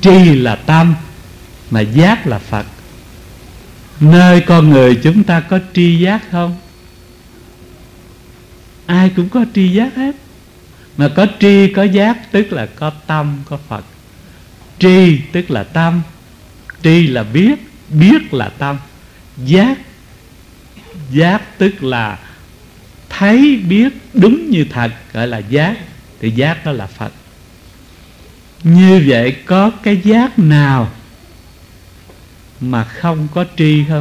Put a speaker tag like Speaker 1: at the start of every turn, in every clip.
Speaker 1: tri là tâm, mà giác là Phật. Nơi con người chúng ta có tri giác không? Ai cũng có tri giác hết. Mà có tri có giác tức là có tâm có Phật. Tri tức là tâm, tri là biết, biết là tâm. Giác, giác tức là thấy biết đúng như thật, gọi là giác. Thì giác đó là Phật. Như vậy có cái giác nào mà không có tri không?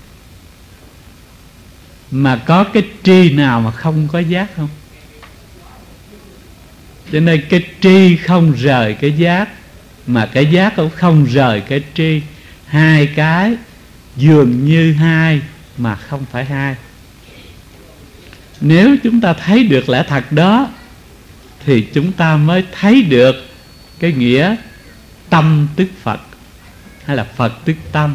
Speaker 1: Mà có cái tri nào mà không có giác không? Cho nên cái tri không rời cái giác, mà cái giác cũng không rời cái tri. Hai cái dường như hai mà không phải hai. Nếu chúng ta thấy được lẽ thật đó thì chúng ta mới thấy được cái nghĩa tâm tức Phật, hay là Phật tức tâm.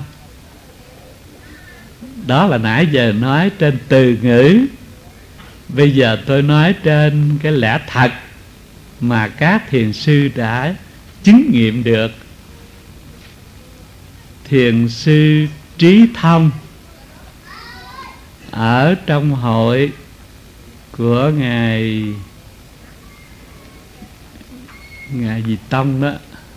Speaker 1: Đó là nãy giờ nói trên từ ngữ. Bây giờ tôi nói trên cái lẽ thật mà các thiền sư đã chứng nghiệm được. Thiền sư Trí Thông ở trong hội của Ngài gì Tông đó,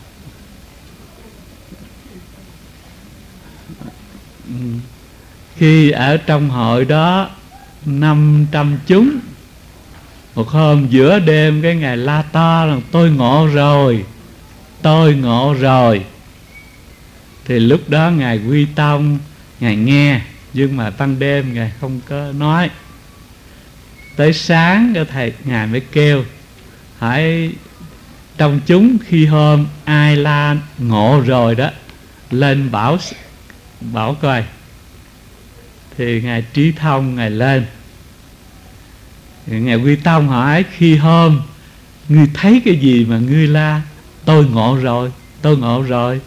Speaker 1: khi ở trong hội đó 500 chúng, một hôm giữa đêm cái Ngài la to rằng tôi ngộ rồi, tôi ngộ rồi. Thì lúc đó Ngài Quy Tông, Ngài nghe, nhưng mà ban đêm Ngài không có nói. Tới sáng cái thầy Ngài mới kêu hỏi trong chúng khi hôm ai la ngộ rồi đó, lên bảo coi. Thì Ngài Trí Thông Ngài lên. Thì Ngài Quy Tông hỏi khi hôm ngươi thấy cái gì mà ngươi la tôi ngộ rồi, tôi ngộ rồi?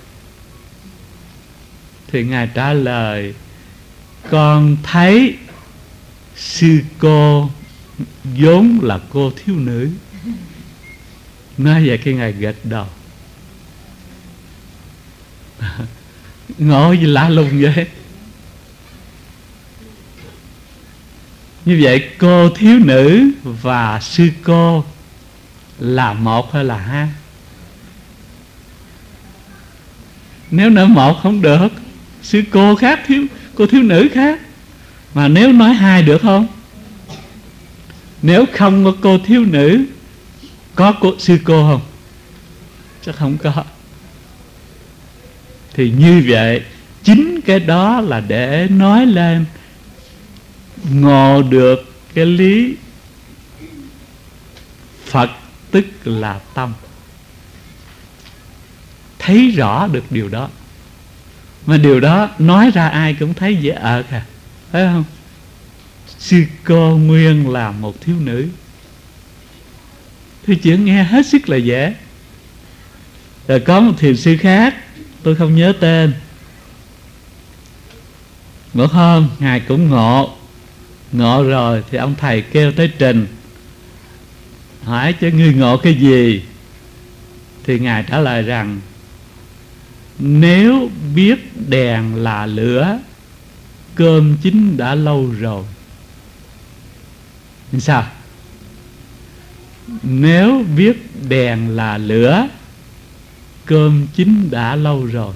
Speaker 1: Thì Ngài trả lời con thấy sư cô vốn là cô thiếu nữ. Nói vậy cái Ngài gật đầu. Ngộ gì lạ lùng vậy? Như vậy cô thiếu nữ và sư cô là một hay là hai? Nếu nói một không được, sư cô khác, cô thiếu nữ khác. Mà nếu nói hai được không? Nếu không có cô thiếu nữ, có sư cô không? Chắc không có. Thì như vậy chính cái đó là để nói lên ngộ được cái lý Phật tức là tâm, thấy rõ được điều đó. Mà điều đó nói ra ai cũng thấy dễ ợt à, phải không? Sư cô nguyên là một thiếu nữ, thì chuyện nghe hết sức là dễ. Rồi có một thiền sư khác, tôi không nhớ tên, một hôm Ngài cũng ngộ rồi. Thì ông thầy kêu tới trình, hỏi cho ngươi ngộ cái gì? Thì Ngài trả lời rằng nếu biết đèn là lửa, cơm chín đã lâu rồi. Sao? Nếu biết đèn là lửa, cơm chín đã lâu rồi.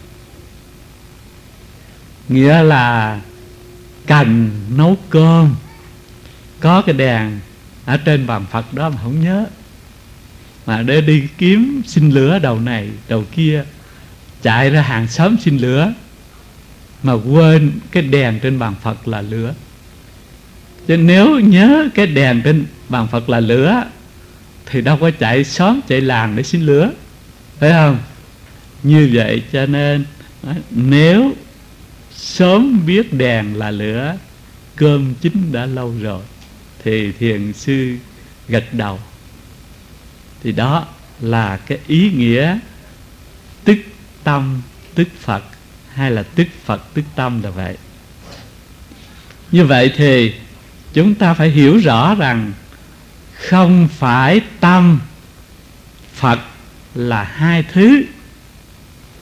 Speaker 1: Nghĩa là cần nấu cơm, có cái đèn ở trên bàn Phật đó mà không nhớ, mà để đi kiếm xin lửa đầu này đầu kia, chạy ra hàng xóm xin lửa, mà quên cái đèn trên bàn Phật là lửa. Chứ nếu nhớ cái đèn trên bàn Phật là lửa thì đâu có chạy xóm chạy làng để xin lửa, phải không? Như vậy cho nên nếu sớm biết đèn là lửa, cơm chín đã lâu rồi, thì thiền sư gật đầu. Thì đó là cái ý nghĩa tức tâm tức Phật, hay là tức Phật tức tâm là vậy. Như vậy thì chúng ta phải hiểu rõ rằng không phải tâm Phật là hai thứ.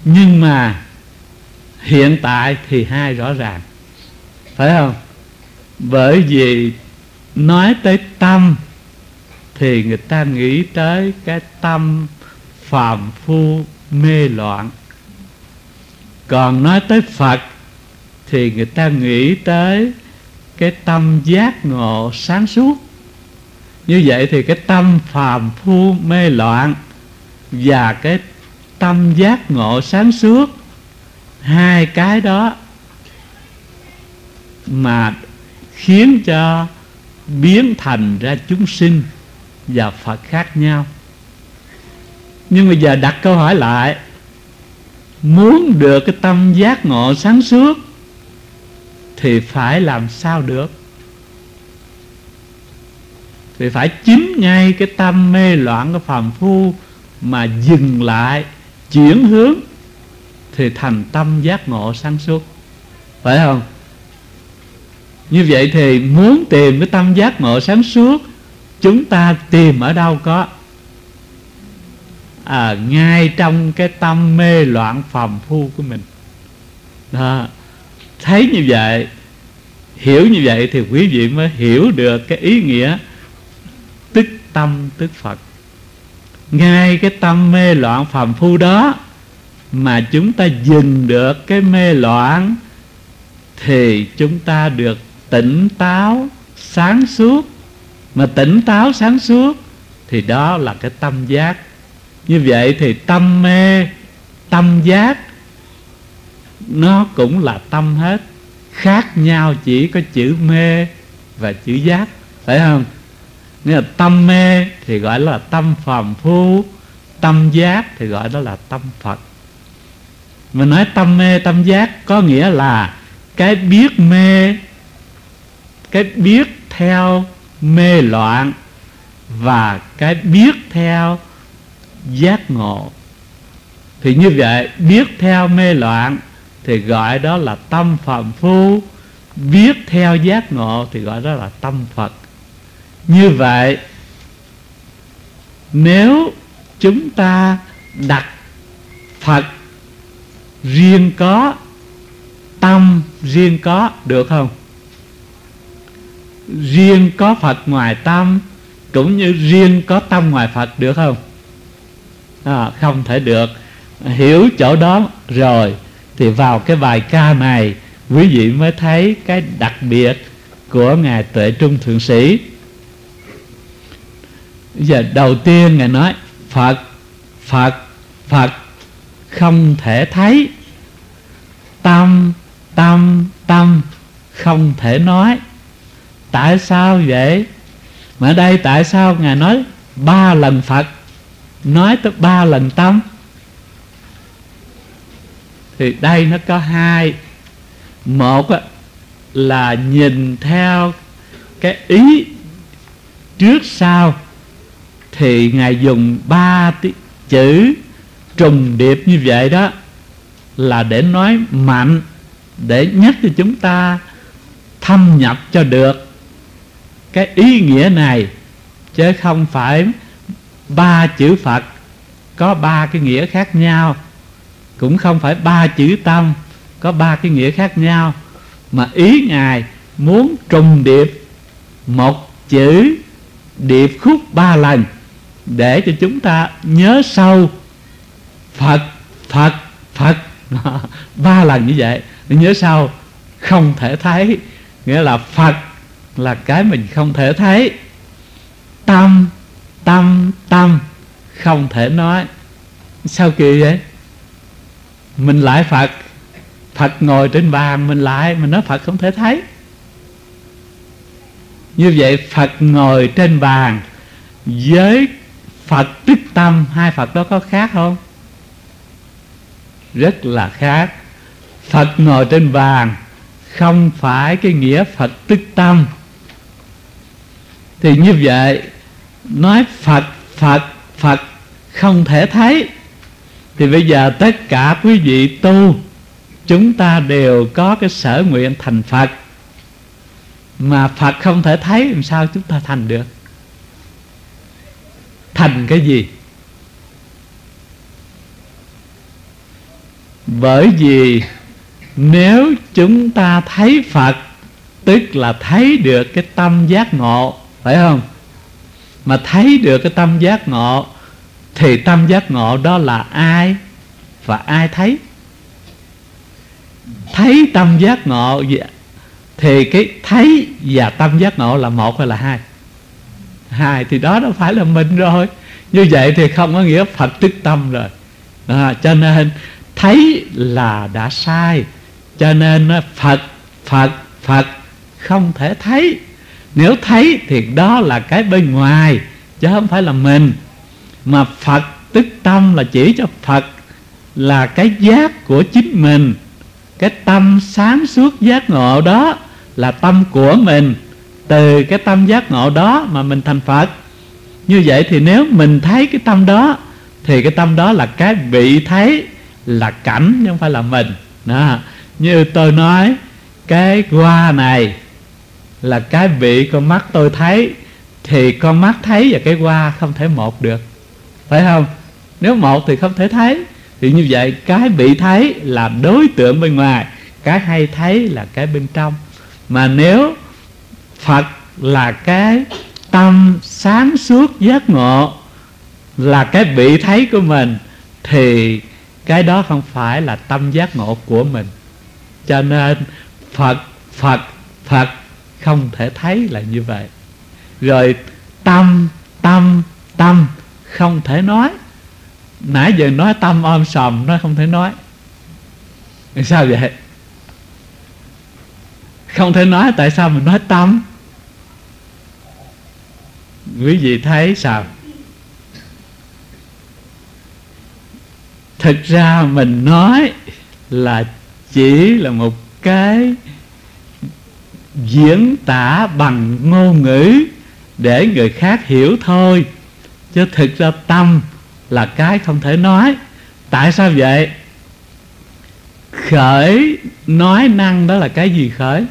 Speaker 1: Nhưng mà hiện tại thì hai rõ ràng, phải không? Bởi vì nói tới tâm thì người ta nghĩ tới cái tâm phàm phu mê loạn. Còn nói tới Phật thì người ta nghĩ tới cái tâm giác ngộ sáng suốt. Như vậy thì cái tâm phàm phu mê loạn và cái tâm giác ngộ sáng suốt, hai cái đó mà khiến cho biến thành ra chúng sinh và Phật khác nhau. Nhưng bây giờ đặt câu hỏi lại, muốn được cái tâm giác ngộ sáng suốt thì phải làm sao được? Thì phải chính ngay cái tâm mê loạn của phàm phu mà dừng lại, chuyển hướng thì thành tâm giác ngộ sáng suốt, phải không? Như vậy thì muốn tìm cái tâm giác ngộ sáng suốt, chúng ta tìm ở đâu có? Ngay trong cái tâm mê loạn phàm phu của mình đó. Thấy như vậy, hiểu như vậy thì quý vị mới hiểu được cái ý nghĩa tức tâm tức Phật. Ngay cái tâm mê loạn phàm phu đó mà chúng ta dừng được cái mê loạn thì chúng ta được tỉnh táo sáng suốt. Mà tỉnh táo sáng suốt thì đó là cái tâm giác. Như vậy thì tâm mê, tâm giác nó cũng là tâm hết, khác nhau chỉ có chữ mê và chữ giác, phải không? Nghĩa là tâm mê thì gọi là tâm phàm phu, tâm giác thì gọi đó là tâm Phật. Mà nói tâm mê tâm giác có nghĩa là cái biết mê, cái biết theo mê loạn và cái biết theo giác ngộ. Thì như vậy biết theo mê loạn thì gọi đó là tâm phàm phu, biết theo giác ngộ thì gọi đó là tâm Phật. Như vậy nếu chúng ta đặt Phật riêng có, tâm riêng có, được không? Riêng có Phật ngoài tâm, cũng như riêng có tâm ngoài Phật, được không? Không thể được. Hiểu chỗ đó rồi thì vào cái bài ca này quý vị mới thấy cái đặc biệt của Ngài Tuệ Trung Thượng Sĩ. Giờ đầu tiên Ngài nói Phật, Phật, Phật không thể thấy, tâm, tâm, tâm không thể nói. Tại sao vậy? Mà ở đây tại sao Ngài nói 3 lần Phật, nói tới 3 lần tâm? Thì đây nó có hai. Một là nhìn theo cái ý trước sau thì Ngài dùng 3 chữ trùng điệp như vậy đó là để nói mạnh, để nhắc cho chúng ta thâm nhập cho được cái ý nghĩa này, chứ không phải 3 chữ Phật có 3 cái nghĩa khác nhau, cũng không phải 3 chữ tâm có 3 cái nghĩa khác nhau, mà ý Ngài muốn trùng điệp một chữ điệp khúc 3 lần để cho chúng ta nhớ sâu Phật, Phật, Phật 3 lần như vậy, nhớ sâu. Không thể thấy nghĩa là Phật là cái mình không thể thấy, tâm, tâm, tâm không thể nói. Sao kỳ vậy? Mình lại Phật, Phật ngồi trên bàn mình lại, mình nói Phật không thể thấy. Như vậy Phật ngồi trên bàn với Phật tức tâm, hai Phật đó có khác không? Rất là khác. Phật ngồi trên bàn không phải cái nghĩa Phật tức tâm. Thì như vậy nói Phật, Phật, Phật không thể thấy. Thì bây giờ tất cả quý vị tu, chúng ta đều có cái sở nguyện thành Phật, mà Phật không thể thấy, làm sao chúng ta thành được? Thành cái gì? Bởi vì nếu chúng ta thấy Phật, tức là thấy được cái tâm giác ngộ, phải không? Mà thấy được cái tâm giác ngộ thì tâm giác ngộ đó là ai và ai thấy? Thấy tâm giác ngộ thì cái thấy và tâm giác ngộ là một hay là hai? Hai, thì đó đâu phải là mình rồi. Như vậy thì không có nghĩa Phật tức tâm rồi. Cho nên thấy là đã sai. Cho nên Phật không thể thấy. Nếu thấy thì đó là cái bên ngoài, chứ không phải là mình. Mà Phật tức tâm là chỉ cho Phật là cái giác của chính mình. Cái tâm sáng suốt giác ngộ đó là tâm của mình. Từ cái tâm giác ngộ đó mà mình thành Phật. Như vậy thì nếu mình thấy cái tâm đó thì cái tâm đó là cái bị thấy, là cảnh chứ không phải là mình đó. Như tôi nói cái hoa này là cái bị con mắt tôi thấy, thì con mắt thấy và cái hoa không thể một được, phải không? Nếu một thì không thể thấy. Thì như vậy cái bị thấy là đối tượng bên ngoài, cái hay thấy là cái bên trong. Mà nếu Phật là cái tâm sáng suốt giác ngộ, là cái bị thấy của mình, thì cái đó không phải là tâm giác ngộ của mình. Cho nên Phật không thể thấy là như vậy. Rồi tâm không thể nói. Nãy giờ nói tâm om sòm, nó không thể nói. Sao vậy? Không thể nói, tại sao mình nói tâm? Quý vị thấy sao? Thực ra mình nói là chỉ là một cái diễn tả bằng ngôn ngữ để người khác hiểu thôi. Chứ thực ra tâm là cái không thể nói. Tại sao vậy? Khởi nói năng đó là cái gì khởi?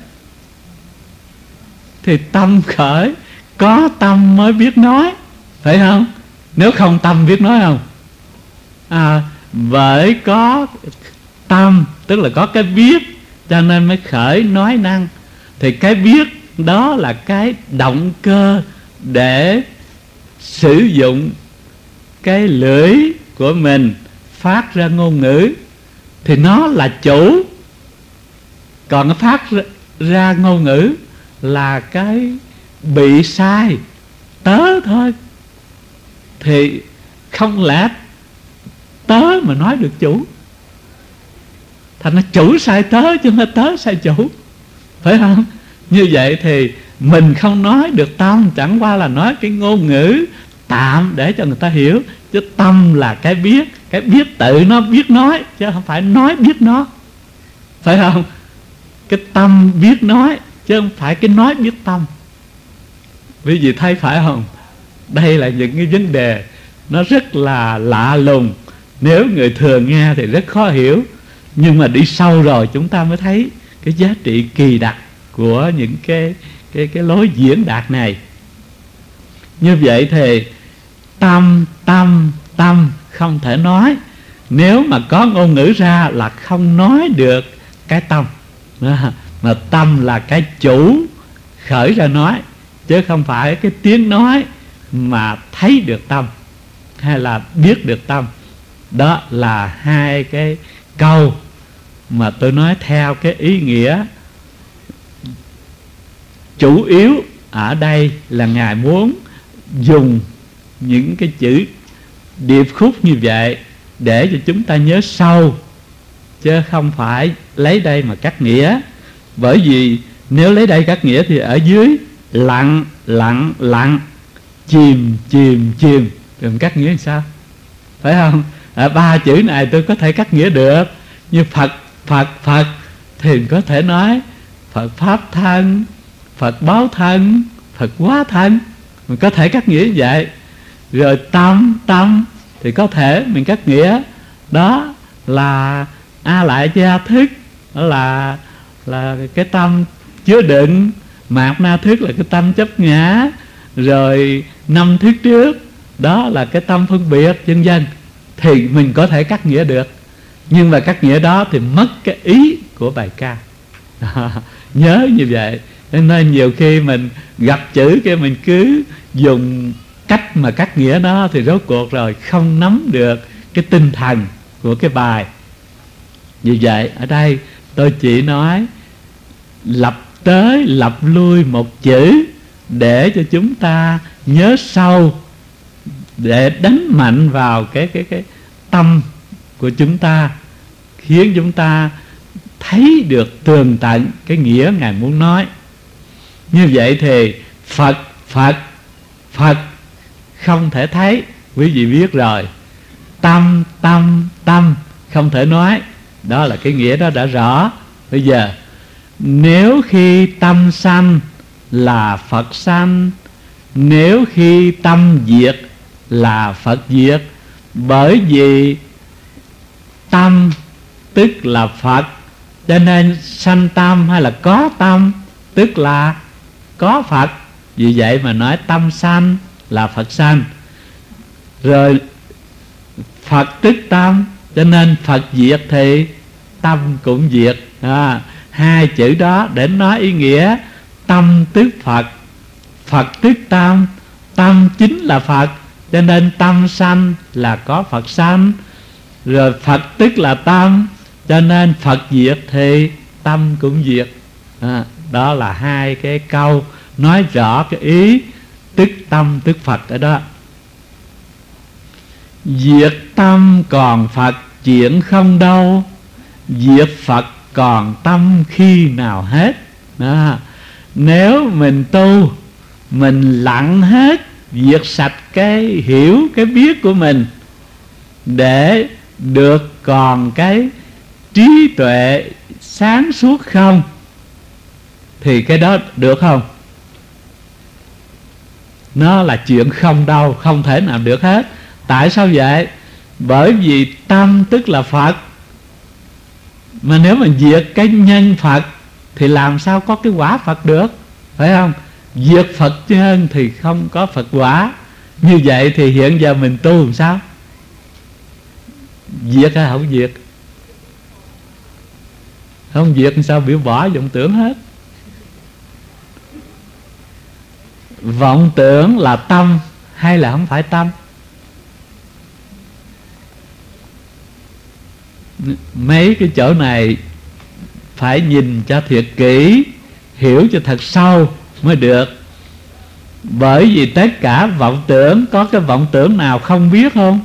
Speaker 1: Thì tâm khởi. Có tâm mới biết nói, phải không? Nếu không tâm biết nói không? Bởi có tâm, tức là có cái biết, cho nên mới khởi nói năng. Thì cái biết đó là cái động cơ để sử dụng cái lưỡi của mình phát ra ngôn ngữ. Thì nó là chủ. Còn nó phát ra ngôn ngữ là cái bị sai, tớ thôi. Thì không lẽ tớ mà nói được chủ? Thành ra chủ sai tớ chứ không phải tớ sai chủ, phải không? Như vậy thì mình không nói được tâm, chẳng qua là nói cái ngôn ngữ tạm để cho người ta hiểu. Chứ tâm là cái biết tự nó biết nói, chứ không phải nói biết nó, phải không? Cái tâm biết nói, chứ không phải cái nói biết tâm. Quý vị thấy phải không? Đây là những cái vấn đề nó rất là lạ lùng. Nếu người thường nghe thì rất khó hiểu, nhưng mà đi sâu rồi chúng ta mới thấy cái giá trị kỳ đặc của những cái lối diễn đạt này. Như vậy thì tâm không thể nói. Nếu mà có ngôn ngữ ra là không nói được cái tâm. Mà tâm là cái chủ khởi ra nói, chứ không phải cái tiếng nói mà thấy được tâm hay là biết được tâm. Đó là hai cái câu mà tôi nói theo cái ý nghĩa chủ yếu ở đây là Ngài muốn dùng những cái chữ điệp khúc như vậy để cho chúng ta nhớ sâu, chứ không phải lấy đây mà cắt nghĩa. Bởi vì nếu lấy đây cắt nghĩa thì ở dưới lặng lặng lặng, chìm chìm chìm, rồi cắt nghĩa làm sao? Phải không? Ba chữ này tôi có thể cắt nghĩa được. Như Phật thì có thể nói Phật Pháp thân, Phật báo thân, Phật hóa thân, mình có thể cắt nghĩa như vậy. Rồi tâm thì có thể mình cắt nghĩa đó là A lại gia thức, đó là cái tâm chứa đựng. Mạt na thức là cái tâm chấp ngã. Rồi năm thức trước đó là cái tâm phân biệt, vân vân. Thì mình có thể cắt nghĩa được. Nhưng mà các nghĩa đó thì mất cái ý của bài ca. Nhớ như vậy. Nên nhiều khi mình gặp chữ cái mình cứ dùng cách mà các nghĩa đó, thì rốt cuộc rồi không nắm được cái tinh thần của cái bài. Vì vậy ở đây tôi chỉ nói lặp tới lặp lui một chữ để cho chúng ta nhớ sâu, để đánh mạnh vào cái tâm của chúng ta, khiến chúng ta thấy được tường tận cái nghĩa Ngài muốn nói. Như vậy thì Phật, Phật, Phật không thể thấy, quý vị biết rồi. Tâm, tâm, tâm không thể nói. Đó là cái nghĩa đó đã rõ. Bây giờ nếu khi tâm sanh là Phật sanh, nếu khi tâm diệt là Phật diệt. Bởi vì tâm tức là Phật, cho nên sanh tâm hay là có tâm tức là có Phật. Vì vậy mà nói tâm sanh là Phật sanh. Rồi Phật tức tâm, cho nên Phật diệt thì tâm cũng diệt. Hai chữ đó để nói ý nghĩa tâm tức Phật, Phật tức tâm. Tâm chính là Phật, cho nên tâm sanh là có Phật sanh. Rồi Phật tức là tâm, cho nên Phật diệt thì tâm cũng diệt. Đó là hai cái câu nói rõ cái ý tức tâm tức Phật ở đó. Diệt tâm còn Phật chuyện không đâu, diệt Phật còn tâm khi nào hết. Nếu mình tu, mình lặng hết, diệt sạch cái hiểu, cái biết của mình, để được còn cái trí tuệ sáng suốt không, thì cái đó được không? Nó là chuyện không đâu, không thể nào được hết. Tại sao vậy? Bởi vì tâm tức là Phật, mà nếu mình diệt cái nhân Phật thì làm sao có cái quả Phật được, phải không? Diệt Phật nhân thì không có Phật quả. Như vậy thì hiện giờ mình tu làm sao? Diệt hay không diệt? Không diệt sao biểu bỏ vọng tưởng hết. Vọng tưởng là tâm hay là không phải tâm? Mấy cái chỗ này phải nhìn cho thiệt kỹ, hiểu cho thật sâu mới được. Bởi vì tất cả vọng tưởng, có cái vọng tưởng nào không biết không?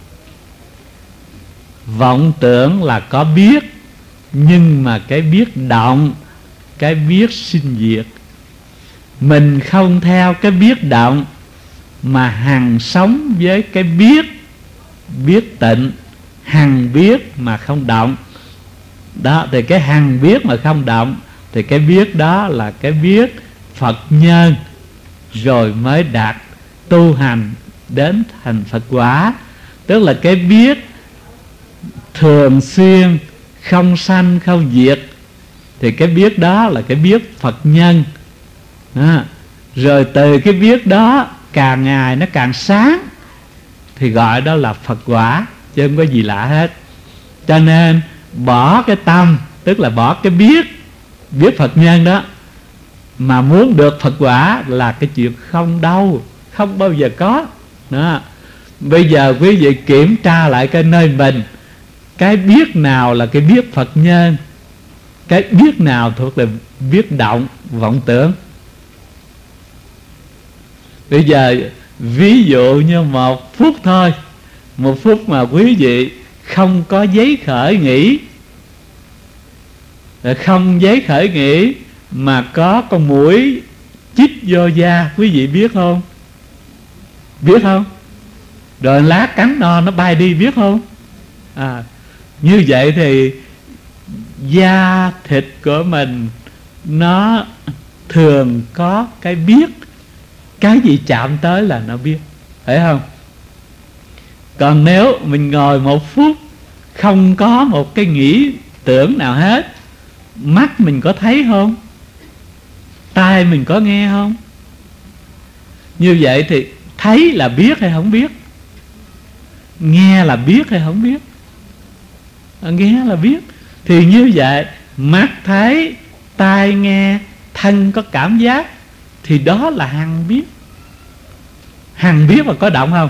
Speaker 1: Vọng tưởng là có biết, nhưng mà cái biết động, cái biết sinh diệt. Mình không theo cái biết động, mà hằng sống với cái biết tịnh, hằng biết mà không động. Đó, thì cái hằng biết mà không động, thì cái biết đó là cái biết Phật nhân, rồi mới đạt tu hành đến thành Phật quả. Tức là cái biết thường xuyên, không sanh không diệt, thì cái biết đó là cái biết Phật nhân. Rồi từ cái biết đó càng ngày nó càng sáng, thì gọi đó là Phật quả, chứ không có gì lạ hết. Cho nên bỏ cái tâm, tức là bỏ cái biết Phật nhân đó, mà muốn được Phật quả là cái chuyện không đâu, không bao giờ có đó. Bây giờ quý vị kiểm tra lại cái nơi mình, cái biết nào là cái biết Phật nhân, cái biết nào thuộc là biết động, vọng tưởng. Bây giờ ví dụ như 1 phút thôi, 1 phút mà quý vị không có giấy khởi nghĩ, không giấy khởi nghĩ mà có con muỗi chích vô da, quý vị biết không? Biết không? Rồi lá cắn nó bay đi, biết không? Như vậy thì da thịt của mình nó thường có cái biết, cái gì chạm tới là nó biết, phải không? Còn nếu mình ngồi 1 phút không có một cái nghĩ tưởng nào hết, mắt mình có thấy không? Tai mình có nghe không? Như vậy thì thấy là biết hay không biết? Nghe là biết hay không biết? Nghe là biết. Thì như vậy, mắt thấy, tai nghe, thân có cảm giác, thì đó là hằng biết. Hằng biết mà có động không?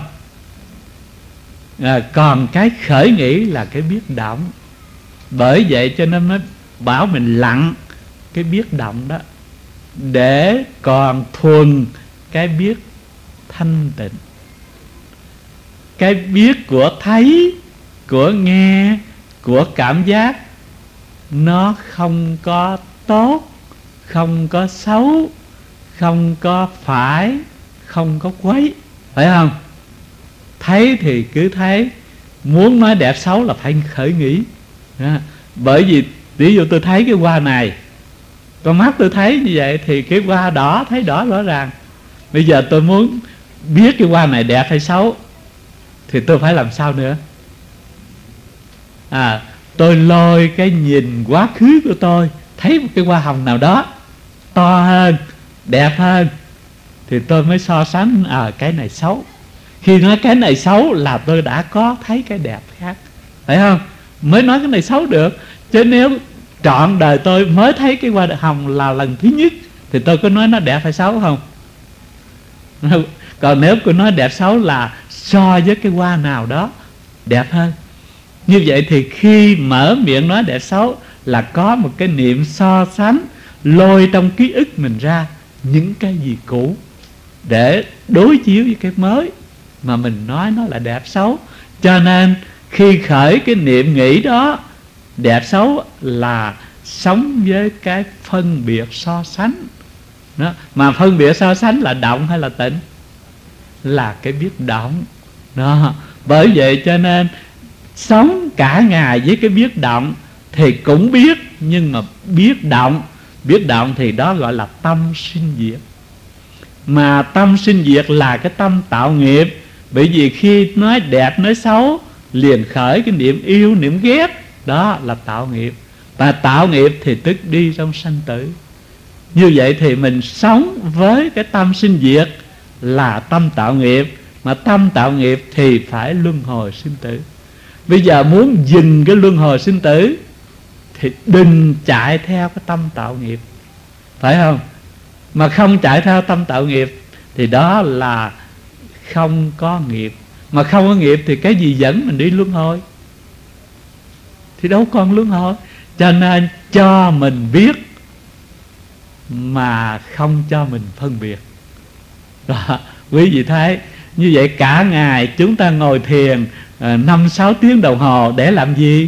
Speaker 1: Còn cái khởi nghĩ là cái biết động. Bởi vậy cho nên nó bảo mình lặng cái biết động đó, để còn thuần cái biết thanh tịnh. Cái biết của thấy, của nghe, của cảm giác, nó không có tốt, không có xấu, không có phải, không có quấy, phải không? Thấy thì cứ thấy, muốn nói đẹp xấu là phải khởi nghĩ. Bởi vì ví dụ tôi thấy cái hoa này, con mắt tôi thấy như vậy thì cái hoa đỏ, thấy đỏ rõ ràng. Bây giờ tôi muốn biết cái hoa này đẹp hay xấu thì tôi phải làm sao nữa? Tôi lôi cái nhìn quá khứ của tôi, thấy một cái hoa hồng nào đó to hơn, đẹp hơn, thì tôi mới so sánh cái này xấu. Khi nói cái này xấu là tôi đã có thấy cái đẹp khác, phải không? Mới nói cái này xấu được. Chứ nếu trọn đời tôi mới thấy cái hoa hồng là lần thứ nhất thì tôi có nói nó đẹp hay xấu không? Còn nếu tôi nói đẹp xấu là so với cái hoa nào đó đẹp hơn. Như vậy thì khi mở miệng nói đẹp xấu là có một cái niệm so sánh, lôi trong ký ức mình ra những cái gì cũ để đối chiếu với cái mới mà mình nói nó là đẹp xấu. Cho nên khi khởi cái niệm nghĩ đó, đẹp xấu là sống với cái phân biệt so sánh đó. Mà phân biệt so sánh là động hay là tịnh? Là cái biết động đó. Bởi vậy cho nên sống cả ngày với cái biết động thì cũng biết, nhưng mà biết động. Biết động thì đó gọi là tâm sinh diệt. Mà tâm sinh diệt là cái tâm tạo nghiệp. Bởi vì khi nói đẹp nói xấu liền khởi cái niệm yêu niệm ghét, đó là tạo nghiệp. Và tạo nghiệp thì tức đi trong sanh tử. Như vậy thì mình sống với cái tâm sinh diệt là tâm tạo nghiệp. Mà tâm tạo nghiệp thì phải luân hồi sinh tử. Bây giờ muốn dừng cái luân hồi sinh tử thì đừng chạy theo cái tâm tạo nghiệp, phải không? Mà không chạy theo tâm tạo nghiệp thì đó là không có nghiệp. Mà không có nghiệp thì cái gì dẫn mình đi luân hồi? Thì đâu còn luân hồi. Cho nên cho mình biết mà không cho mình phân biệt. Đó, quý vị thấy như vậy cả ngày chúng ta ngồi thiền 5-6 tiếng đồng hồ để làm gì?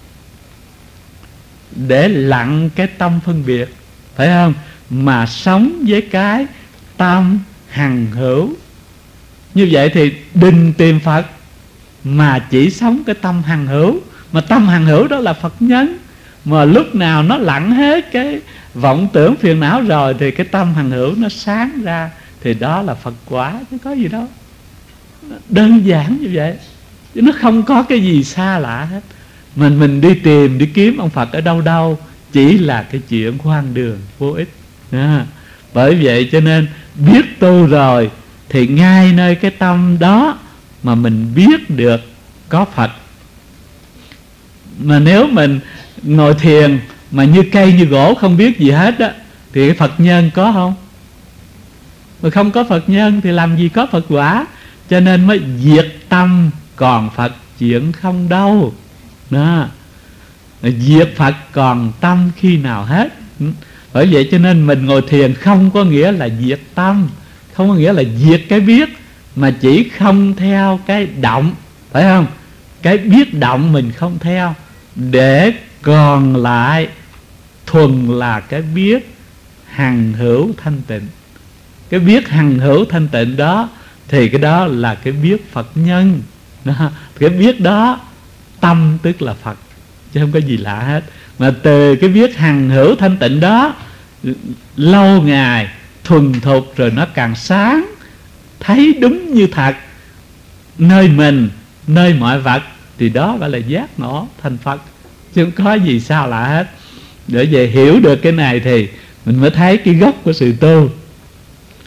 Speaker 1: Để lặng cái tâm phân biệt, phải không? Mà sống với cái tâm hằng hữu. Như vậy thì đừng tìm Phật, mà chỉ sống cái tâm hằng hữu. Mà tâm hằng hữu đó là Phật nhân. Mà lúc nào nó lặng hết cái vọng tưởng phiền não rồi thì cái tâm hằng hữu nó sáng ra, thì đó là Phật quả, chứ có gì đâu. Đơn giản như vậy, chứ nó không có cái gì xa lạ hết. Mình đi tìm, đi kiếm ông Phật ở đâu đâu chỉ là cái chuyện hoang đường vô ích. Bởi vậy cho nên biết tu rồi thì ngay nơi cái tâm đó mà mình biết được có Phật. Mà nếu mình ngồi thiền mà như cây như gỗ không biết gì hết á, thì cái Phật nhân có không? Mà không có Phật nhân thì làm gì có Phật quả. Cho nên mới diệt tâm còn Phật chuyện không đâu đó. Diệt Phật còn tâm khi nào hết. Bởi vậy cho nên mình ngồi thiền không có nghĩa là diệt tâm, không có nghĩa là diệt cái biết, mà chỉ không theo cái động, phải không? Cái biết động mình không theo, để còn lại thuần là cái biết hằng hữu thanh tịnh. Cái biết hằng hữu thanh tịnh đó thì cái đó là cái biết Phật nhân đó. Cái biết đó tâm tức là Phật, chứ không có gì lạ hết. Mà từ cái biết hằng hữu thanh tịnh đó lâu ngày thuần thục rồi nó càng sáng, thấy đúng như thật nơi mình, nơi mọi vật, thì đó gọi là giác ngộ thành Phật, chứ không có gì sao lạ hết. Để về hiểu được cái này thì mình mới thấy cái gốc của sự tu.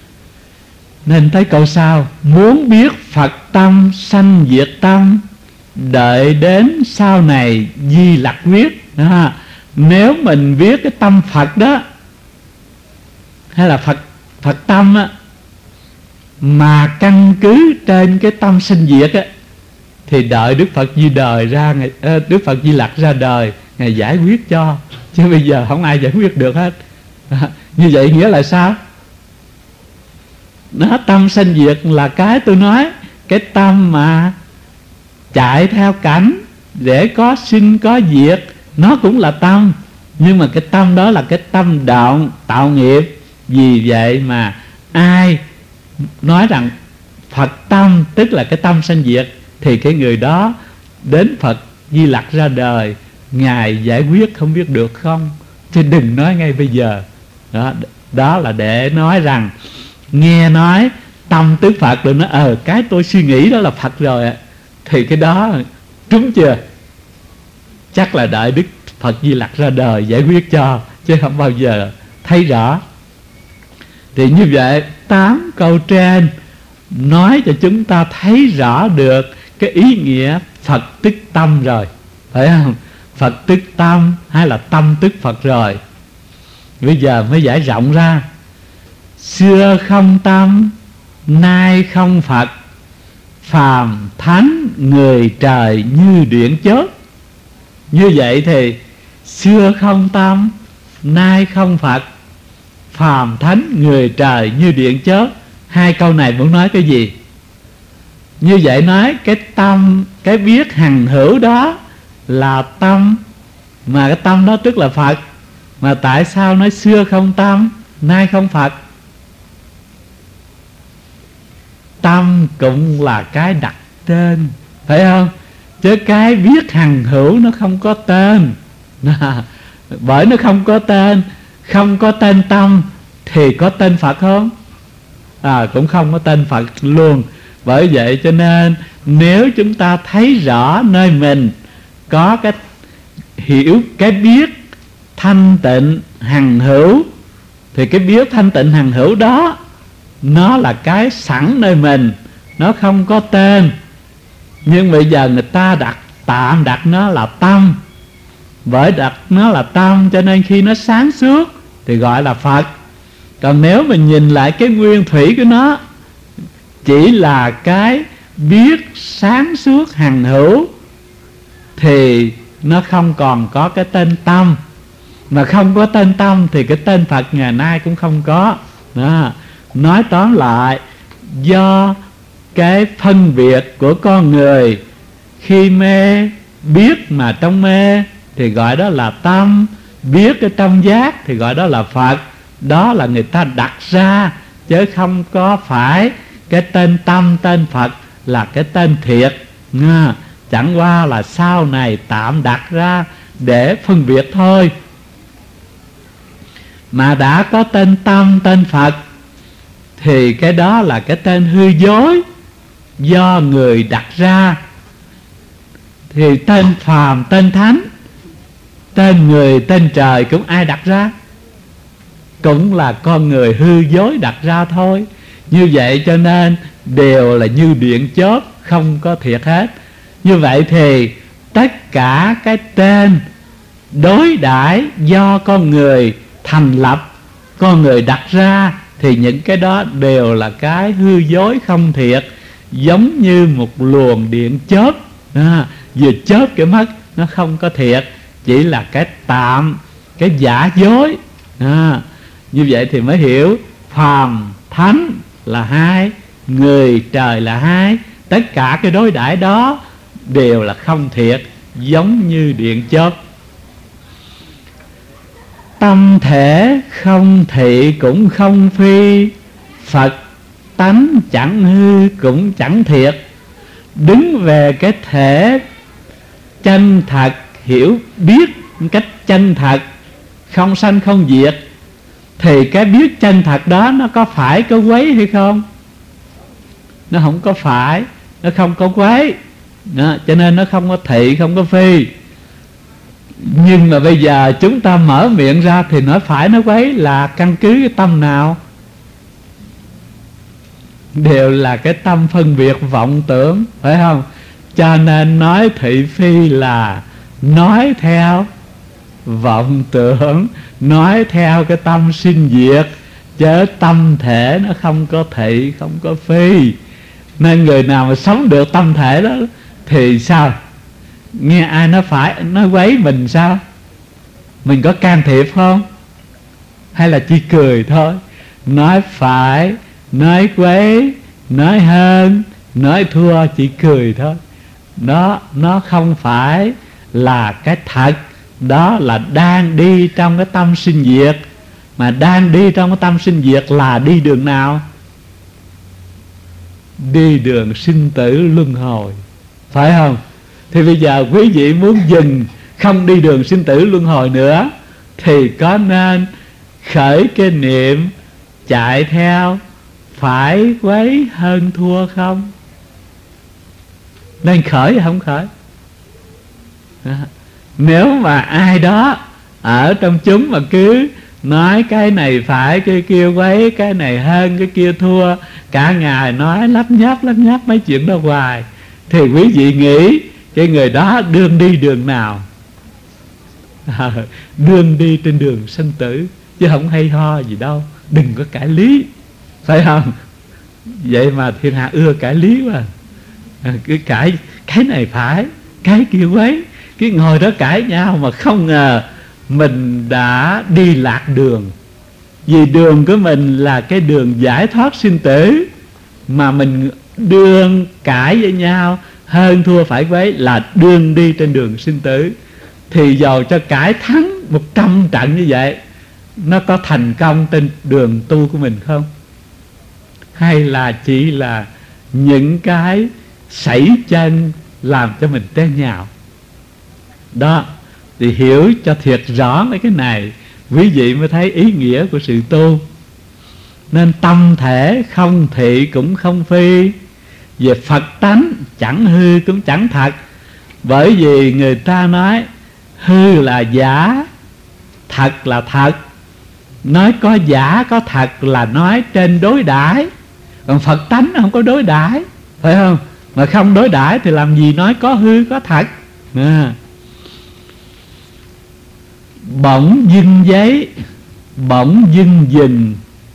Speaker 1: Nên thấy câu sau: muốn biết Phật tâm sanh diệt tâm, đợi đến sau này Di Lặc viết. Nếu mình viết cái tâm Phật đó, hay là Phật tâm á, mà căn cứ trên cái tâm sinh diệt á, thì đợi Đức Phật Di đời ra, Đức Phật Di Lặc ra đời, Ngài giải quyết cho. Chứ bây giờ không ai giải quyết được hết. Như vậy nghĩa là sao? Nó tâm sinh diệt là cái tôi nói, cái tâm mà chạy theo cảnh để có sinh có diệt, nó cũng là tâm. Nhưng mà cái tâm đó là cái tâm động, tạo nghiệp. Vì vậy mà ai nói rằng Phật tâm tức là cái tâm sanh diệt, thì cái người đó đến Phật Di Lặc ra đời, Ngài giải quyết không biết được không. Chứ đừng nói ngay bây giờ. Đó là để nói rằng nghe nói tâm tức Phật rồi nói cái tôi suy nghĩ đó là Phật rồi, thì cái đó trúng chưa? Chắc là đợi Đức Phật Di Lặc ra đời giải quyết cho, chứ không bao giờ thấy rõ. Thì như vậy 8 câu trên nói cho chúng ta thấy rõ được cái ý nghĩa Phật tức tâm rồi, phải không? Phật tức tâm hay là tâm tức Phật rồi. Bây giờ mới giải rộng ra. Xưa không tâm, nay không Phật, phàm thánh người trời như điện chớp. Như vậy thì xưa không tâm, nay không Phật, phàm thánh người trời như điện chớp. Hai câu này muốn nói cái gì? Như vậy nói cái tâm, cái biết hằng hữu đó là tâm, mà cái tâm đó tức là Phật. Mà tại sao nói xưa không tâm, nay không Phật? Tâm cũng là cái đặt tên, phải không? Chứ cái biết hằng hữu nó không có tên. Bởi nó không có tên, không có tên tâm thì có tên Phật không? Cũng không có tên Phật luôn. Bởi vậy cho nên nếu chúng ta thấy rõ nơi mình có cái hiểu, cái biết thanh tịnh hằng hữu, thì cái biết thanh tịnh hằng hữu đó nó là cái sẵn nơi mình, nó không có tên. Nhưng bây giờ người ta tạm đặt nó là tâm. Bởi đặt nó là tâm cho nên khi nó sáng suốt thì gọi là Phật. Còn nếu mình nhìn lại cái nguyên thủy của nó, chỉ là cái biết sáng suốt hằng hữu, thì nó không còn có cái tên tâm. Mà không có tên tâm thì cái tên Phật ngày nay cũng không có. Nói tóm lại, do cái phân biệt của con người, khi mê biết mà trong mê thì gọi đó là tâm, biết cái trong giác thì gọi đó là Phật. Đó là người ta đặt ra, chứ không có phải cái tên tâm, tên Phật là cái tên thiệt. Chẳng qua là sau này tạm đặt ra để phân biệt thôi. Mà đã có tên tâm, tên Phật thì cái đó là cái tên hư dối do người đặt ra. Thì tên phàm, tên thánh, tên người, tên trời cũng ai đặt ra? Cũng là con người hư dối đặt ra thôi. Như vậy cho nên đều là như điện chớp, không có thiệt hết. Như vậy thì tất cả cái tên đối đãi do con người thành lập, con người đặt ra, thì những cái đó đều là cái hư dối không thiệt. Giống như một luồng điện chớp, vừa chớp cái mắt, nó không có thiệt, chỉ là cái tạm, cái giả dối. Như vậy thì mới hiểu phàm thánh là hai, người trời là hai. Tất cả cái đối đãi đó đều là không thiệt, giống như điện chớp. Tâm thể không thị cũng không phi, Phật tánh chẳng hư cũng chẳng thiệt. Đứng về cái thể chân thật, hiểu biết cách chân thật, không sanh không diệt, thì cái biết chân thật đó nó có phải có quấy hay không? Nó không có phải, nó không có quấy đó, cho nên nó không có thị, không có phi. Nhưng mà bây giờ chúng ta mở miệng ra thì nói phải nói quấy là căn cứ cái tâm nào? Đều là cái tâm phân biệt vọng tưởng, phải không? Cho nên nói thị phi là nói theo vọng tưởng, nói theo cái tâm sinh diệt, chứ tâm thể nó không có thị, không có phi. Nên người nào mà sống được tâm thể đó thì sao? Nghe ai nói phải, nói quấy mình sao? Mình có can thiệp không? Hay là chỉ cười thôi? Nói phải, nói quấy, nói hơn, nói thua, chỉ cười thôi. Đó, nó không phải là cái thật. Đó là đang đi trong cái tâm sinh diệt. Mà đang đi trong cái tâm sinh diệt là đi đường nào? Đi đường sinh tử luân hồi, phải không? Thì bây giờ quý vị muốn dừng không đi đường sinh tử luân hồi nữa thì có nên khởi cái niệm chạy theo phải quấy hơn thua không? Nên khởi hay không khởi? Nếu mà ai đó ở trong chúng mà cứ nói cái này phải, cái kia quấy, cái này hơn, cái kia thua, cả ngày nói lắp nhắp mấy chuyện đó hoài, thì quý vị nghĩ cái người đó đương đi đường nào? Đương đi trên đường sinh tử, chứ không hay ho gì đâu. Đừng có cãi lý, phải không? Vậy mà thiên hạ ưa cãi lý quá. Cứ cãi cái này phải, cái kia quấy, cái ngồi đó cãi nhau mà không ngờ mình đã đi lạc đường. Vì đường của mình là cái đường giải thoát sinh tử, mà mình đương cãi với nhau hơn thua phải quấy là đương đi trên đường sinh tử. Thì dầu cho cãi thắng 100 trận như vậy, nó có thành công trên đường tu của mình không? Hay là chỉ là những cái sảy chân làm cho mình té nhào? Đó, thì hiểu cho thiệt rõ mấy cái này, quý vị mới thấy ý nghĩa của sự tu. Nên tâm thể không thị cũng không phi, về Phật tánh chẳng hư cũng chẳng thật. Bởi vì người ta nói hư là giả, thật là thật. Nói có giả có thật là nói trên đối đãi, còn Phật tánh không có đối đãi, phải không? Mà không đối đãi thì làm gì nói có hư có thật. Bỗng dưng giấy, bỗng dưng dình,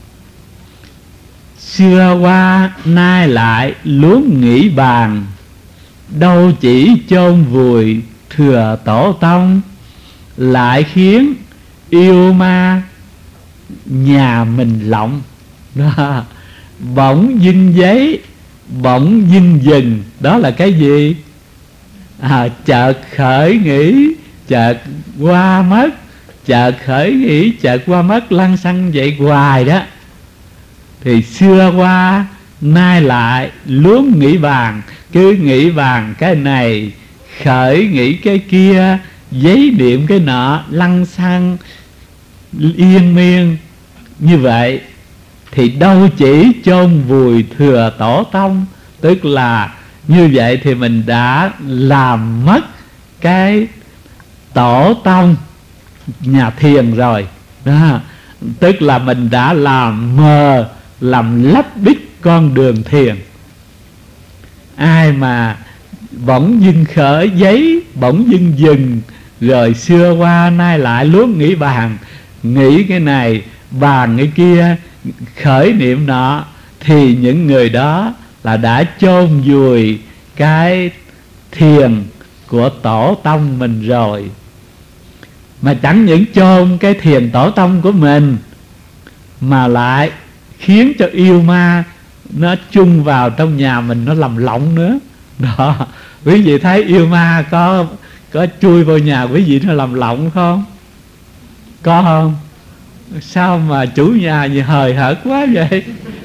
Speaker 1: xưa qua nay lại luống nghĩ bàn, đâu chỉ chôn vùi thừa tổ tông, lại khiến yêu ma nhà mình lộng. Đó. Bỗng dưng giấy, bỗng dưng dình, đó là cái gì? Chợt khởi nghĩ, chợt qua mất, chợt khởi nghĩ, chợt qua mất, lăn xăng vậy hoài đó. Thì xưa qua nay lại luống nghĩ bàn, cứ nghĩ bàn cái này, khởi nghĩ cái kia, giấy niệm cái nọ, lăn xăng yên miên như vậy. Thì đâu chỉ chôn vùi thừa tổ tông, tức là như vậy thì mình đã làm mất cái tổ tông nhà thiền rồi đó. Tức là mình đã làm mờ, làm lấp bích con đường thiền. Ai mà bỗng dưng khởi giấy, bỗng dưng dừng, rồi xưa qua nay lại luống nghĩ bàn, nghĩ cái này bàn cái kia, khởi niệm nọ, thì những người đó là đã chôn vùi cái thiền của tổ tông mình rồi. Mà chẳng những chôn cái thiền tổ tông của mình, mà lại khiến cho yêu ma nó chung vào trong nhà mình, nó làm lộng nữa. Đó, quý vị thấy yêu ma có chui vào nhà quý vị nó làm lộng không? Có không? Sao mà chủ nhà gì hời hợt quá vậy?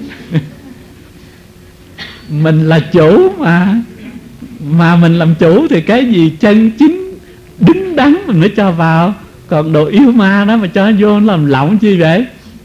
Speaker 1: Mình là chủ mà mình làm chủ thì cái gì chân chính đứng đắn mình mới cho vào. Còn đồ yêu ma đó mà cho vô làm lộng chi vậy?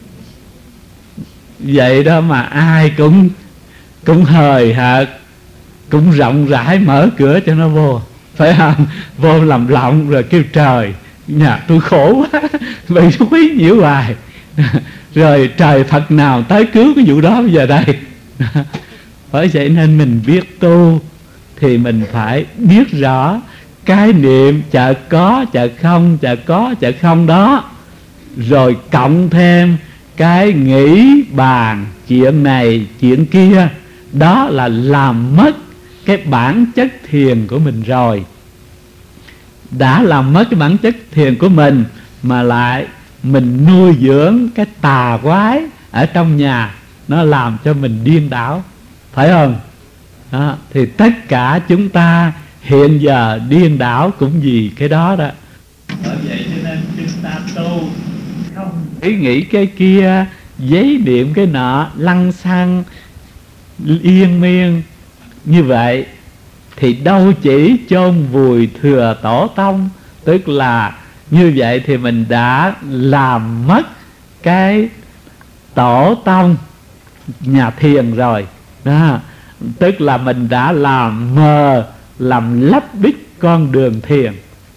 Speaker 1: Vậy đó mà ai cũng hời hợt, cũng rộng rãi mở cửa cho nó vô, phải không? Vô làm lộng rồi kêu trời, nhà tôi khổ quá, bị quý nhiễu hoài. Rồi trời Phật nào tới cứu cái vụ đó bây giờ đây? Bởi vậy nên mình biết tu thì mình phải biết rõ cái niệm chợ có chợ không, chợ có chợ không đó, rồi cộng thêm cái nghĩ bàn chuyện này chuyện kia, đó là làm mất cái bản chất thiền của mình rồi. Đã làm mất cái bản chất thiền của mình, mà lại mình nuôi dưỡng cái tà quái ở trong nhà, nó làm cho mình điên đảo, phải không? Đó, thì tất cả chúng ta hiện giờ điên đảo cũng vì cái đó đó. Bởi vậy cho nên chúng ta tu không ý nghĩ cái kia, giấy niệm cái nọ, lăng xăng yên miên như vậy thì đâu chỉ chôn vùi thừa tổ tông. Tức là như vậy thì mình đã làm mất cái tổ tông nhà thiền rồi đó. Tức là mình đã làm mờ, làm lấp bít con đường thiền.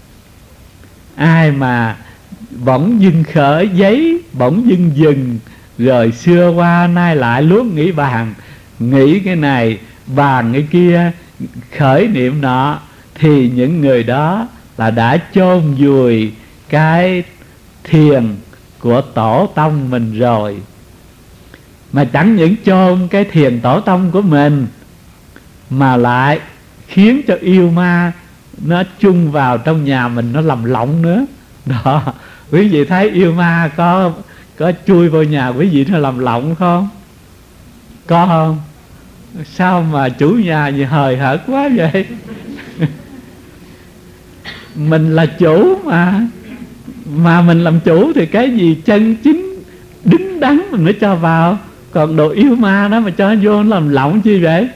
Speaker 1: Ai mà bỗng dưng khởi giấy, bỗng dưng dừng, rồi xưa qua nay lại luôn nghĩ bàn, nghĩ cái này bàn cái kia, khởi niệm nọ, thì những người đó là đã chôn vùi cái thiền của tổ tông mình rồi. Mà chẳng những chôn cái thiền tổ tông của mình, mà lại khiến cho yêu ma nó chung vào trong nhà mình, nó làm lộng nữa đó. Quý vị thấy yêu ma có chui vào nhà quý vị nó làm lộng không? Có không? Sao mà chủ nhà gì hời hợt quá vậy? Mình là chủ mà mình làm chủ thì cái gì chân chính đứng đắn mình mới cho vào. Còn đồ yêu ma đó mà cho nó vô nó làm lộng chi vậy?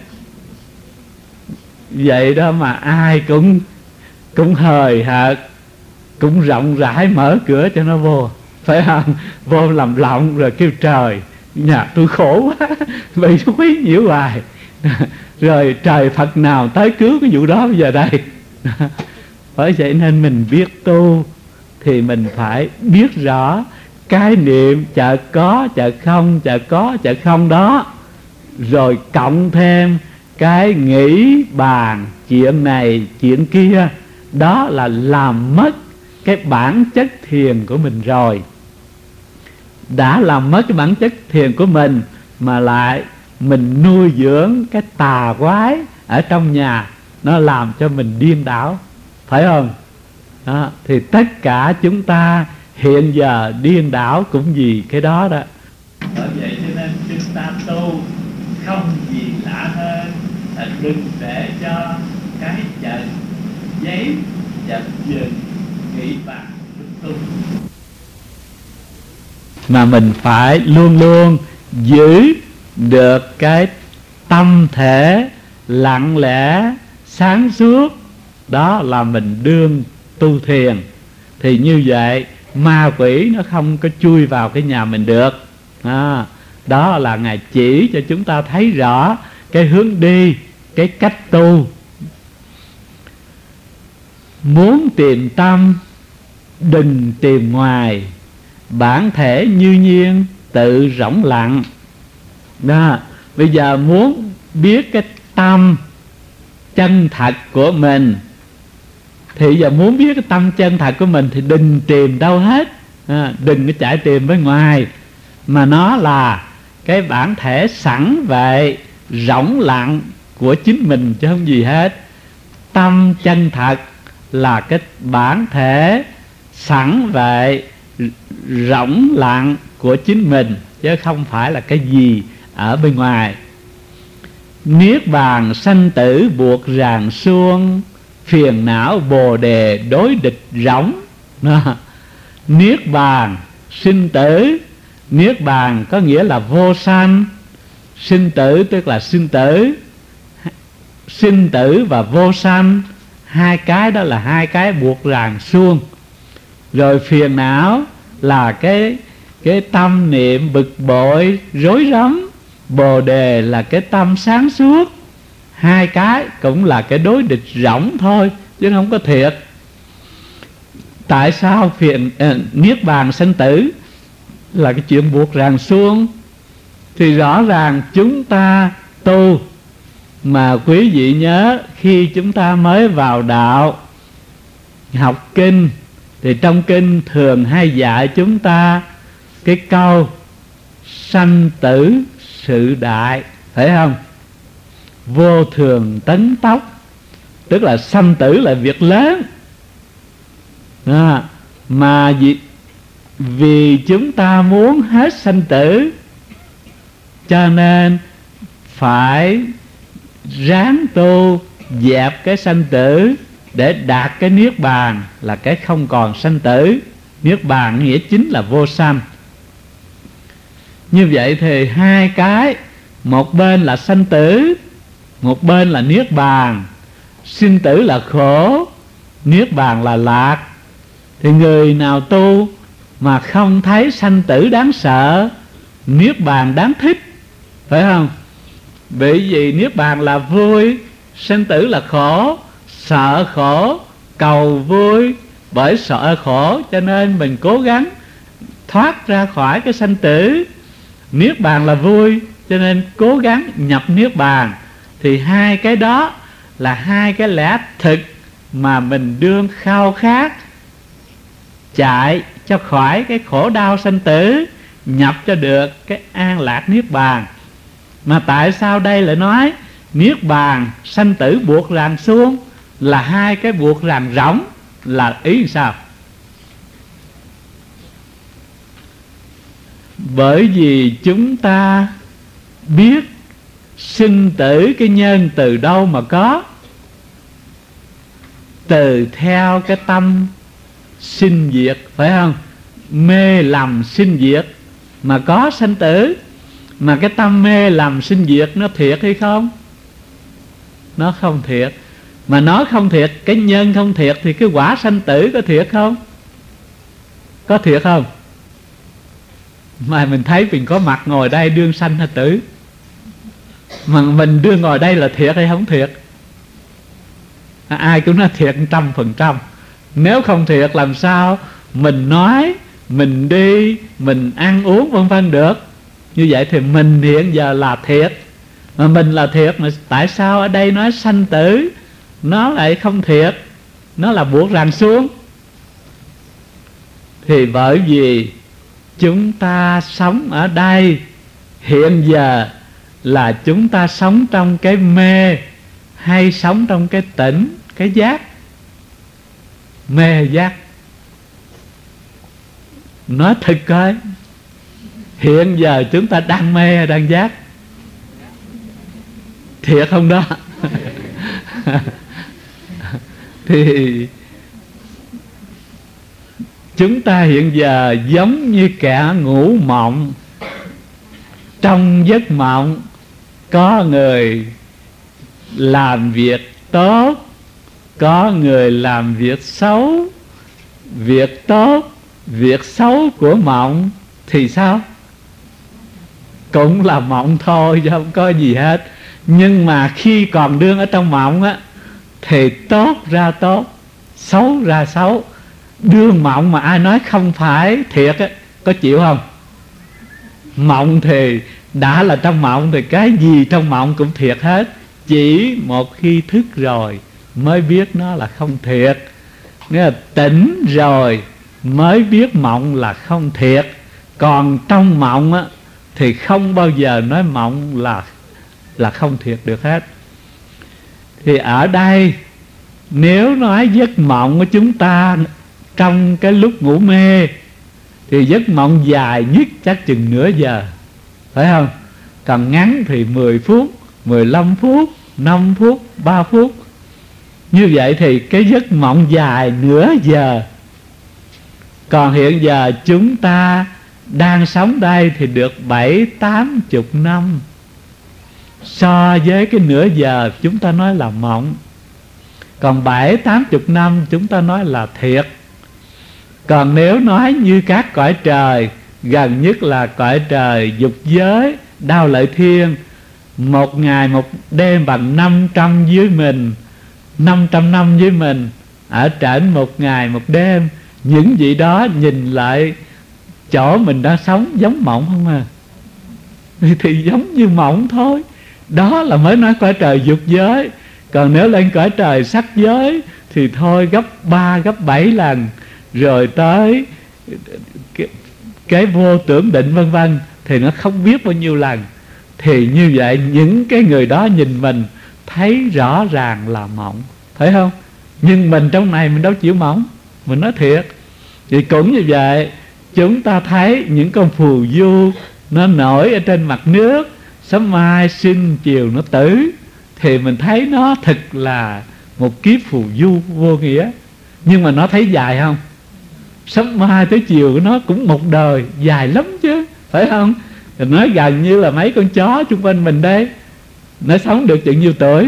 Speaker 1: Vậy đó mà ai cũng hời hợt, cũng rộng rãi mở cửa cho nó vô, phải không? Vô làm lộng rồi kêu trời, nhà tôi khổ quá, bị quấy nhiễu hoài. Rồi trời Phật nào tới cứu cái vụ đó bây giờ đây? Bởi vậy nên mình biết tu thì mình phải biết rõ cái niệm chợ có chợ không, chợ có chợ không đó, rồi cộng thêm cái nghĩ bàn chuyện này chuyện kia, đó là làm mất cái bản chất thiền của mình rồi. Đã làm mất cái bản chất thiền của mình, mà lại mình nuôi dưỡng cái tà quái ở trong nhà, nó làm cho mình điên đảo, phải không? Đó, thì tất cả chúng ta hiện giờ điên đảo cũng vì cái đó đó. Bởi vậy cho nên chúng ta tu không gì lạ hơn là đừng để cho cái trận giấy chật dừng nghĩ bạc tu, mà mình phải luôn luôn giữ được cái tâm thể lặng lẽ sáng suốt, đó là mình đương tu thiền. Thì như vậy ma quỷ nó không có chui vào cái nhà mình được. Đó là Ngài chỉ cho chúng ta thấy rõ cái hướng đi, cái cách tu. Muốn tìm tâm đừng tìm ngoài, bản thể như nhiên tự rỗng lặng. Đó, bây giờ muốn biết cái tâm chân thật của mình, thì giờ muốn biết cái tâm chân thật của mình thì đừng tìm đâu hết, đừng có chạy tìm bên ngoài, mà nó là cái bản thể sẵn vậy, rỗng lặng của chính mình chứ không gì hết. Tâm chân thật là cái bản thể sẵn vậy, rỗng lặng của chính mình, chứ không phải là cái gì ở bên ngoài. Niết bàn sanh tử buộc ràng suông, phiền não bồ đề đối địch rỗng. Niết bàn sinh tử, niết bàn có nghĩa là vô sanh, sinh tử tức là sinh tử. Sinh tử và vô sanh, hai cái đó là hai cái buộc ràng suông. Rồi phiền não là cái tâm niệm bực bội rối rắm, bồ đề là cái tâm sáng suốt. Hai cái cũng là cái đối địch rỗng thôi, chứ không có thiệt. Tại sao niết bàn sanh tử là cái chuyện buộc ràng suông? Thì rõ ràng chúng ta tu Mà quý vị nhớ, khi chúng ta mới vào đạo học kinh thì trong kinh thường hay dạy chúng ta cái câu sanh tử sự đại, phải không? Vô thường tấn tốc, tức là sanh tử là việc lớn. Mà vì chúng ta muốn hết sanh tử, cho nên phải ráng tu dẹp cái sanh tử để đạt cái niết bàn, là cái không còn sanh tử. Niết bàn nghĩa chính là vô sanh. Như vậy thì hai cái, một bên là sanh tử, một bên là niết bàn. Sinh tử là khổ, niết bàn là lạc. Thì người nào tu mà không thấy sanh tử đáng sợ, niết bàn đáng thích, phải không? Bởi vì niết bàn là vui, sanh tử là khổ. Sợ khổ, cầu vui. Bởi sợ khổ cho nên mình cố gắng thoát ra khỏi cái sanh tử. Niết bàn là vui, cho nên cố gắng nhập niết bàn. Thì hai cái đó là hai cái lẽ thực mà mình đương khao khát chạy cho khỏi cái khổ đau sanh tử, nhập cho được cái an lạc niết bàn. Mà tại sao đây lại nói niết bàn sanh tử buộc ràng xuống, là hai cái buộc ràng rỗng? Là ý sao? Bởi vì chúng ta biết sinh tử cái nhân từ đâu mà có? Từ theo cái tâm sinh diệt, phải không? Mê lầm sinh diệt mà có sanh tử. Mà cái tâm mê lầm sinh diệt nó thiệt hay không? Nó không thiệt. Mà nó không thiệt, cái nhân không thiệt, thì cái quả sanh tử có thiệt không? Có thiệt không? Mà mình thấy mình có mặt ngồi đây đương sanh hay tử? Mà mình đương ngồi đây là thiệt hay không thiệt? Ai cũng nói thiệt 100%. Nếu không thiệt làm sao mình nói, mình đi, mình ăn uống vân vân được? Như vậy thì mình hiện giờ là thiệt. Mà mình là thiệt, mà tại sao ở đây nói sanh tử nó lại không thiệt? Nó là buộc ràng xuống. Thì bởi vì chúng ta sống ở đây hiện giờ là chúng ta sống trong cái mê hay sống trong cái tỉnh, cái giác? Mê hay giác? Nói thật coi, hiện giờ chúng ta đang mê hay đang giác? Thiệt không đó? Thì chúng ta hiện giờ giống như kẻ ngủ mộng. Trong giấc mộng có người làm việc tốt, có người làm việc xấu. Việc tốt, việc xấu của mộng thì sao? Cũng là mộng thôi, chứ không có gì hết. Nhưng mà khi còn đương ở trong mộng á, thì tốt ra tốt, xấu ra xấu. Đương mộng mà ai nói không phải thiệt á, có chịu không? Mộng thì đã là trong mộng thì cái gì trong mộng cũng thiệt hết. Chỉ một khi thức rồi mới biết nó là không thiệt. Nghĩa là tỉnh rồi mới biết mộng là không thiệt. Còn trong mộng á, thì không bao giờ nói mộng là không thiệt được hết. Thì ở đây nếu nói giấc mộng của chúng ta trong cái lúc ngủ mê, thì giấc mộng dài nhất chắc chừng nửa giờ, phải không? Còn ngắn thì 10 phút, 15 phút, 5 phút, 3 phút. Như vậy thì cái giấc mộng dài nửa giờ. Còn hiện giờ chúng ta đang sống đây thì được 70-80 năm. So với cái nửa giờ chúng ta nói là mộng, còn 70-80 năm chúng ta nói là thiệt. Còn nếu nói như các cõi trời, gần nhất là cõi trời dục giới, Đao Lợi Thiên, một ngày một đêm bằng 500 với mình, 500 năm với mình, ở trển một ngày một đêm. Những vị đó nhìn lại chỗ mình đang sống giống mộng không à? Thì giống như mộng thôi. Đó là mới nói cõi trời dục giới. Còn nếu lên cõi trời sắc giới thì thôi gấp 3, gấp 7 lần. Rồi tới cái vô tưởng định vân vân, thì nó không biết bao nhiêu lần. Thì như vậy những cái người đó nhìn mình thấy rõ ràng là mộng, phải không? Nhưng mình trong này mình đâu chịu mộng, mình nói thiệt. Thì cũng như vậy, chúng ta thấy những con phù du nó nổi ở trên mặt nước, sớm mai sinh chiều nó tử, thì mình thấy nó thật là một kiếp phù du vô nghĩa. Nhưng mà nó thấy dài không? Sớm mai tới chiều nó cũng một đời, dài lắm chứ, phải không? Thì nói gần như là mấy con chó xung quanh mình đây, nó sống được chừng nhiêu tuổi?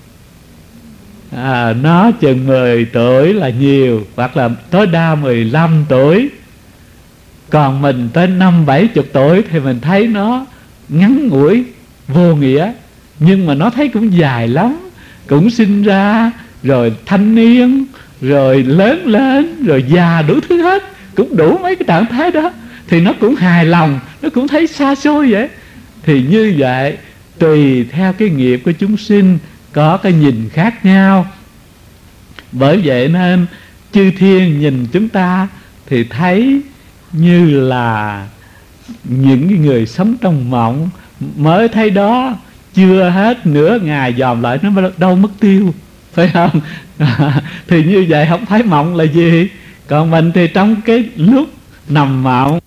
Speaker 1: Nó chừng 10 tuổi là nhiều, hoặc là tối đa 15 tuổi. Còn mình tới 50-70 tuổi thì mình thấy nó ngắn ngủi, vô nghĩa. Nhưng mà nó thấy cũng dài lắm. Cũng sinh ra, rồi thanh niên, rồi lớn lên, rồi già, đủ thứ hết. Cũng đủ mấy cái trạng thái đó. Thì nó cũng hài lòng, nó cũng thấy xa xôi vậy. Thì như vậy, tùy theo cái nghiệp của chúng sinh có cái nhìn khác nhau. Bởi vậy nên chư thiên nhìn chúng ta thì thấy như là những cái người sống trong mộng. Mới thấy đó, chưa hết nửa ngày dòm lại nó đâu mất tiêu, phải không? Thì như vậy không phải mộng là gì. Còn mình thì trong cái lúc nằm mộng